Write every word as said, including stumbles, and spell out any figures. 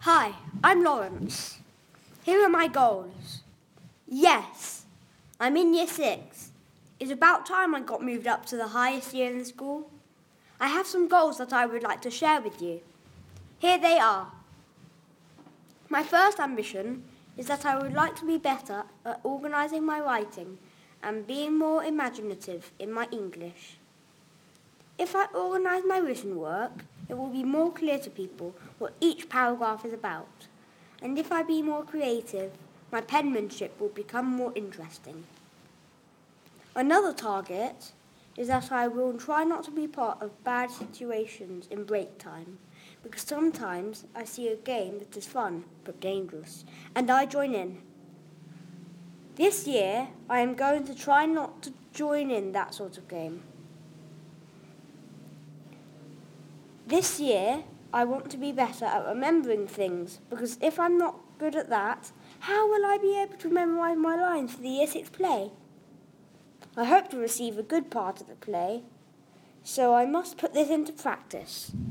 Hi, I'm Lawrence. Here are my goals. Yes, I'm in year six. It's about time I got moved up to the highest year in the school. I have some goals that I would like to share with you. Here they are. My first ambition is that I would like to be better at organising my writing and being more imaginative in my English. If I organise my written work, it will be more clear to people what each paragraph is about. And if I be more creative, my penmanship will become more interesting. Another target is that I will try not to be part of bad situations in break time, because sometimes I see a game that is fun but dangerous, and I join in. This year, I am going to try not to join in that sort of game. This year, I want to be better at remembering things, because if I'm not good at that, how will I be able to memorise my lines for the Year six play? I hope to receive a good part of the play, so I must put this into practice.